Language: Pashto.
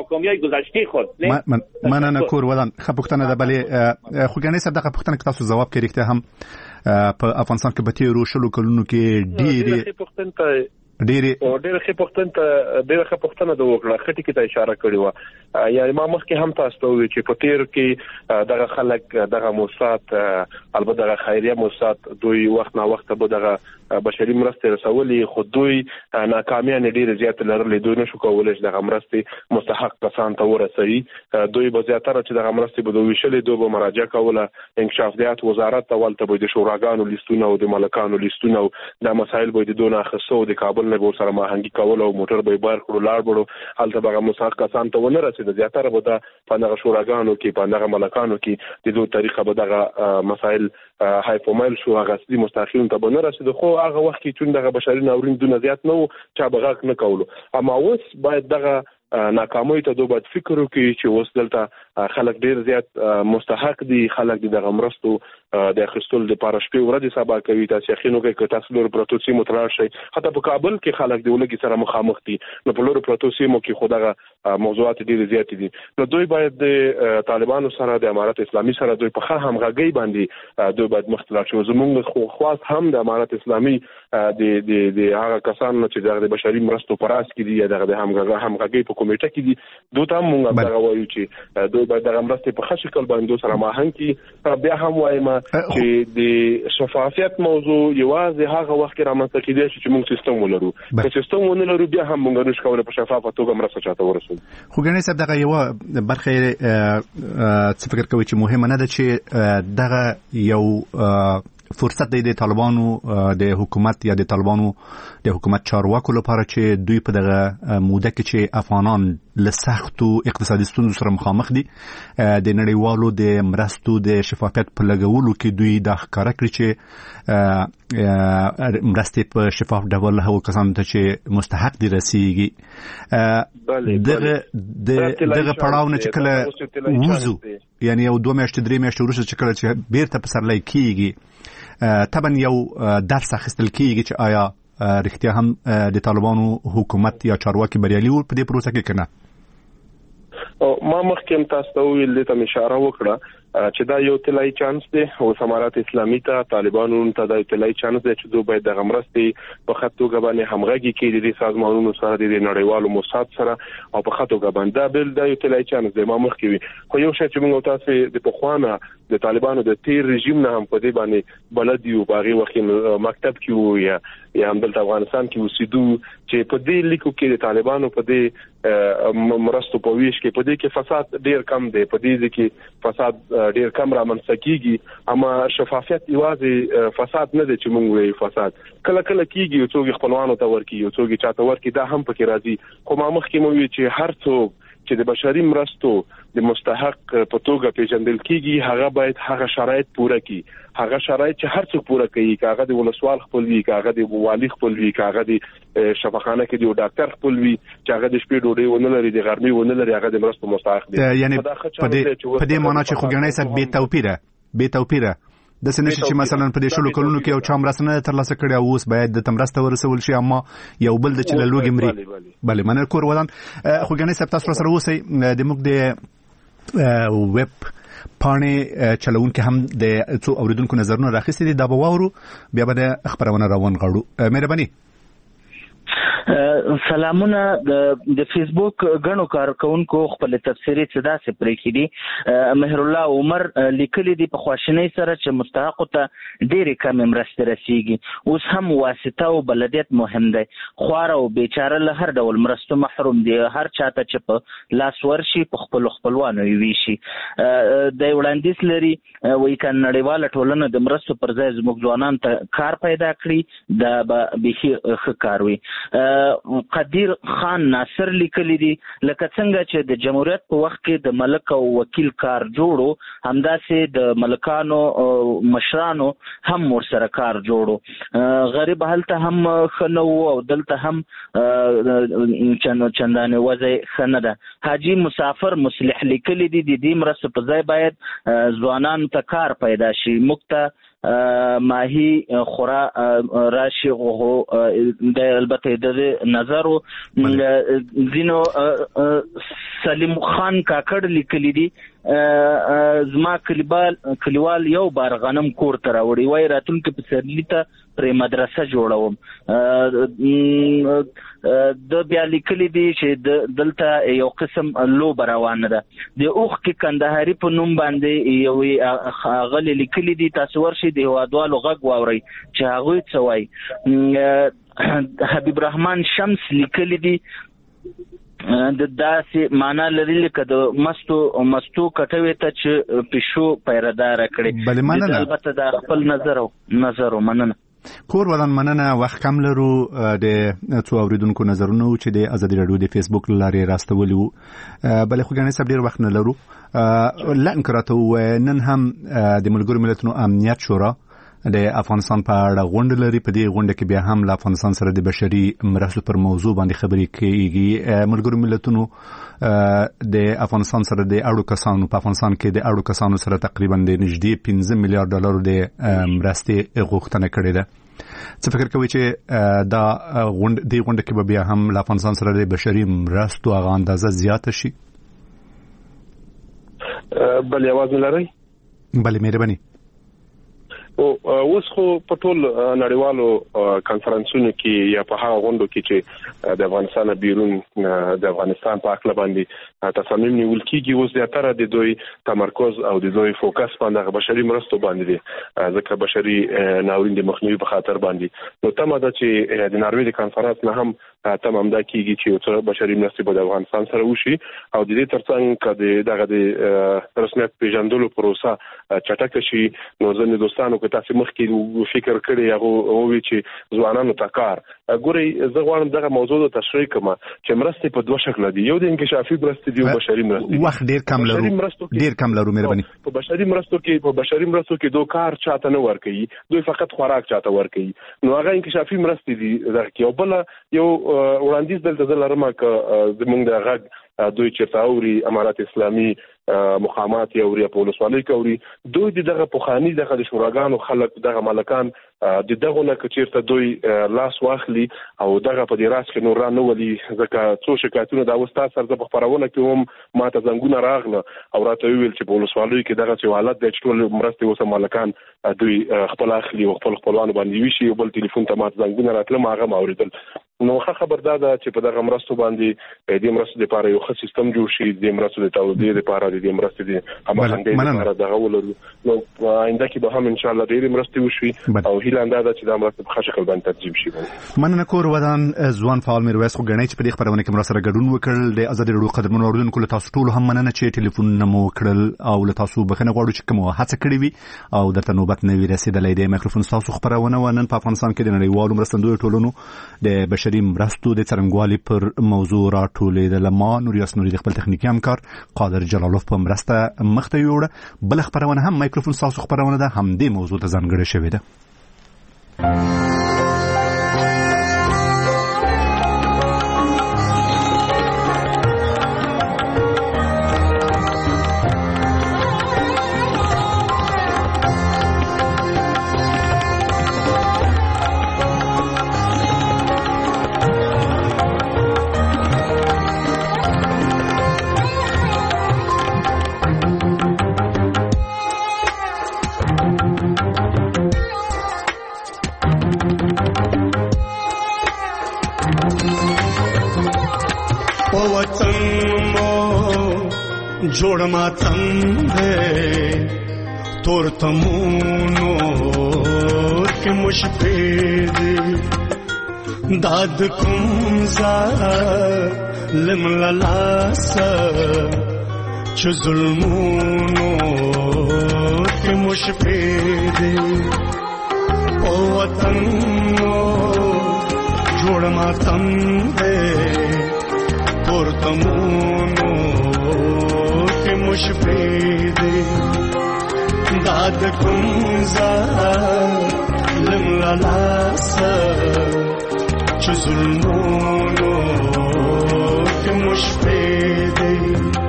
ناکامی‌های گذشته خود. مننه کورودان. خب پښتنه ده بلې خوګنۍ صاحب دغه پښتنه تاسو جواب کړی ته هم په افغانستان کې به تیرو شلو کلونو کې ډېرې ښه پښتنه د وکړه خټی کې ته اشاره کړې و. یعنی ما مخکې هم تاسو ته وی چې په تیر کې دغه خلک دغه موسسات البته دغه خیریه موسسات دوی وخت نه وخت به دغه بشري مرستې رسولي خو دوی ناکامیان ډېر زیات لرلې. دوی نشو کولای چې دغه مرستې مستحق کسان ته ورسوي. دوی به زیاتره چې دغه مرستې به دوی ویشلې دوی به مراجعه کوله انکشافات وزارت ته ولته به د شوراګانو لیستونه او د ملکانو لیستونه او د مسایل به د دونه خصو د کابل نه ور سره ماهنګي کول او موټر به بار کړو لاړ بړو هلته به مستحق کسان ته ونه رسید. زیاتره به د پندغه شوراګانو کې پندغه ملکانو کې د دوه طریقه به دغه مسایل های فورمال شو هغه اصلي مستحقین ته به نه رسید. خو هغه وخت کې چې دغه بشري ناورین دونه زیات نه و چې بغاک نه کولو. اما اوس باید دغه ناکامۍ ته دوی باید فکر وکړي چې اوس دلته خلک ډیر زیات مستحق دي. خلک دغه مرستو د اخیستلو لپاره شپې ورځې سبا کوي. تاسو یقینو کې تاسو لور پروتو سیمو ترار شي. حتی په کابل کې خلک د ولګي سره مخامخ دي. نو په لور پروتو سیمو کې خدغه موضوعات ډیر زیات دي. نو دوی باید د طالبانو سره د امارت اسلامي سره دوی په ښه همغږي باندې دوی باید مختلف شي. زموږ خو خاص هم د امارت اسلامي د هغه کسانو چې د بشري مرستو پراس کې دي یا د همغږي په کمیټه کې دي دوی ته موږ دغه وایو چې دوی باید د مرستې په ښه شکل باندې سره ماهنګ کی. بیا هم وایم چې د شفافیت موضوع یوازې هغه وخت کې رامنځته کېدای شي چې موږ سیستم ولرو. که سیستم ونه لرو بیا هم موږ نشو کولای په شفافه توګه مرسته چاته ورسوو. خوګنۍ صاحب دغه یو برخه څه فکر کوي چې مهمه نه ده چې دغه یو فرصت دی د طالبانو د حکومت یا د طالبانو د حکومت چارواکو لپاره چې دوی په دغه موده کې چې افغانان له سختو اقتصادي ستونزو سره مخامخ دي د نړیوالو د مرستو د شفافیت په لګولو کې دوی د ښکارا کړی چې مرستې په شفاف ډول هغو کسانو ته چې مستحق دي رسیږي. دغه پړاو نه چې کله وځو یعنی یو 2 میاشتې 3 میاشتې وروسته چې کله چې بیرته پسرلی کیږي طبعا یو درس اخیستل کیږي چې آیا رښتیا هم د طالبانو حکومت یا چارواکي بریالي وو په دې پروسه کې کنه. ما مخکې تاسو ته ویل د تم اشاره وکړه چې دا یو طلایي چانس دی او امارات اسلامي ته طالبانو ته دا طلایي چانس دی چې دوی باید د مرستې په خطو غبانې همغږي کې د سازمانونو سره د نړیوالو موسسات سره او په خطو غبان دا بل دا یو طلایي چانس دی. ما مخکې وی خو یو شی چې موږ تاسو د پخوانه د طالبانو د تیر رژیم نه هم په دې باندې بلد یو باغی وخت مکتب کې یا هم د افغانستان کې اوسېدو چې په دې لیکو کې د طالبانو په دې مرستو په ویش کې په دې کې فساد ډیر کم دی. په دې کې فساد ډیر کم رامنځته کیږي. اما شفافیت یوازې فساد نه دی چې موږ وایو فساد کله کله کیږي یو څوک خپلوانو ته ورکی یو څوک چاته ورکی دا هم پکې راځي. خو ما مخکې مو وی چې هر څوک چې د بشري مرستو د مستحق په توګه پیژندل کیږي هغه باید هغه شرایط پوره کړي. هغه شرایط چې هر څوک پوره کوي کاغه د ولسوال خپلوي کاغه د والی خپلوي کاغه د شفاخانه کې د ډاکټر خپلوي چې هغه د شپې ډوډۍ ونه لري د غرمې ونه لري هغه د مرستو مستحق دي. یعنی په دې معنی چې خوګنۍ صاحب بے توپیره د سنشي چې مثلا په دې شلو کلونو کې یو چا مرسته ترلاسه کړي او اوس باید د تمرسته ورسول شي اما یو بل د چللوګي مري. بله مننه کورودان. خوګنۍ صاحب تاسو سره اوسئ د موږ د ویب پاڼې چلونکو هم د څو اوریدونکو نظرونه راخستي دي دا به واورو بیا به د خبرونه روان غړو. مهرباني. سلامونه. د فیسبوک غنو کارکونکو خپل تفسیری صدا سي پرې کړي. مهر الله عمر لیکلي دي په خواشنۍ سره چې مستحق ته ډېرې کم مرستې رسیږي. اوس هم واسطه او بلدیت مهم دی. خوار او بیچاره له هر ډول مرستو محروم دي. هر چاته چې په لاس ورشي په خپلوانو وي شي. د وړاندیز لري وایي ک نړیواله ټولنه د مرستو پر ځای زموږ ځوانان ته کار پیدا کړي دا به ښه کار وي. قدیر خان ناصر لیکلی دي لکه څنګه چې د جمهوریت په وخت کې د ملک او وکیل کار جوړو همداسې د ملکانو مشرانو هم ورسره کار جوړو. غریب هلته هم خنو او دلته هم چندانې وضع خنه ده. حاجی مسافر مصلح لیکلی دي د دې مرسته په ځای باید ځوانان ته کار پیدا شي. موږ ته ماهی خورا راشي غو د البته د نظر زینو سلیم خان کاکړ لیکلی دي زما کلیوال یو بار غنم کور ته راوړي وای راتلونکي په سرلی ته پر مدرسه جوړوم د بیا لیکلی دي چې دلته یو قسم لو روانه ده د اوخ کې کندهاري په نوم باندې یو غل لیکلی دي تاسو ورشي د هوادوالو غږ واوري چې هغه څه وای حبیب الرحمن شمس لیکلی دي د داسې معنا لري لکه د مستو کټوي ته چې پښو پیردار کړي البته د خپل نظر مننه کور ودان مننه وخت کم لرو د څو اوریدونکو نظرونه چې د ازادي رادیو د فیسبوک لارې راستولي وو بلې خو ګڼې سب ډیر وخت نه لرو لن کراته نن هم د ملګرو ملتونو امنیت شورا د افغانستان په اړه غونډه لري په دې غونډه کې بیا هم له افغانستان سره د بشري مرستو پر موضوع باندې خبرې کیږي ملګرو ملتونو د افغانستان سره د اړو کسانو په افغانستان کې د اړو کسانو سره تقریبا د نږدې 15 میلیارډ ډالر د مرستې غوښتنه کړې ده څه فکر کوي چې دا غونډه کې بیا هم له افغانستان سره د بشري مرستو هغه اندازه زیاته شي بلې आवाज لري بلې مهرباني اوس خو په ټول نړیوالو کانفرنسونو کې یا په هغه غونډو کې چې د افغانستان بیرون د افغانستان په اړه باندې تصامیم نیول کېږي اوس زیاتره د دوی تمرکز او د دوی فوکس باندې بشري مرستو باندې دي ځکه بشري ناورین د مخنیوي په خاطر باندې نو تمه ده چې د ناروې د کانفرنس نه هم تمام دا کېږي چې څو بشري مرستې په افغانستان سره وشي او د دې ترڅنګ کده دغه د رسمیت پیژندلو پروسه چټک شي نو ځنې دوستانو که تاسو مخکې فکر کړی هغه وی چې ځوانانو ته کار ګوري زه غواړم دغه موضوع ته تشریح کوم چې مرستې په دوه شکل دي یو د انکشافي مرستې دی او بشري مرستې وخت ډیر کم لرو مهرباني په بشري مرستو کې دوه کار چاته نه ورکوي دوی فقط خوراک چاته ورکوي نو هغه انکشافي مرستې دي درکې او بل یو وړاندیز دلته لرمه ک زمونږ د غږ دوی چیرته اوري امارات اسلامي مقامات یا اوري په ولسوالۍ کې اوري دوی دغه پوخانی دغه شوراګانو خلک دغه مالکان دغه نه چیرته دوی لاس واخلي او دغه په دې راس کې نور نه ولي ځکه څو شکایتونه دا وستا سره د خبرونه کې هم ماته زنګونه راغله او راته ویل چې په ولسوالۍ کې دغه حالت د ټول مرستې وسه مالکان دوی خپل اخلي او خپلوان باندې ویشي او بل ټلیفون ته ماته زنګونه راتله ماغه اوریدل نو خبردار ده چې په دغه مرستو باندې د مرستو لپاره یو ښه سیستم جوړ شي د مرستو د تولید لپاره د مرستو د هماهنګۍ لپاره دغه ولرو نو آینده کې به هم ان شاء الله ډېر مرستې وشي او هیله انده چې دا مرستې په ښه شکل باندې ترتیب شي مننه کور ودان ځوان فعال میرویس خو غنی چې په دې خبرونه کې مرسته ګډون وکړل د ازادي رادیو قدرمنو اوریدونکو له تاسو ټول هم مننه چې ټلیفون نمو کړل او له تاسو بخنه غواړو چې کوم هڅه کړې وي او درته نوبت نه وي رسیدلې د میکروفون تاسو خبرونه ونن په افغانستان کې د نړیوالو مرستندوی ټولونو د بشري مرستو د څرنګوالي پر موضوع راټولې د لما نوریاس نوري د خپل تخنیکی همکار قادر جلالوف په مرسته مخته یوړه بل خبرونه هم میکروفون تاسو خبرونه ده هم د موضوع ته ځانګړې شوې ده जोड़ मातम है तोर तमूनो के मुशफेद दाद कुमजा लिमलासा च जुल्मूनो के मुशफेद ओ वतन जोड़ मातम है तोर तमूनो मुशफेद दाद कुमजा लिमलासा च जुल्मूनो के मुशफेद